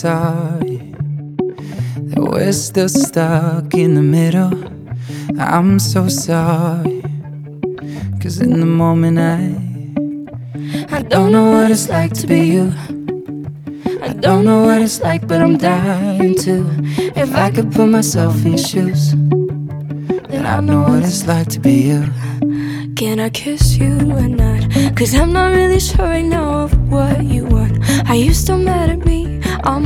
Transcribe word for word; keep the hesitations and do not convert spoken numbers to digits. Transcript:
sorry that we're still stuck in the middle. I'm so sorry, 'cause in the moment I I don't know what it's like to be you. I don't know what it's like, but I'm dying to. If I could put myself in your shoes, then I know what it's like to be you. Can I kiss you or not? 'Cause I'm not really sure right now of what you want. Are you still mad at me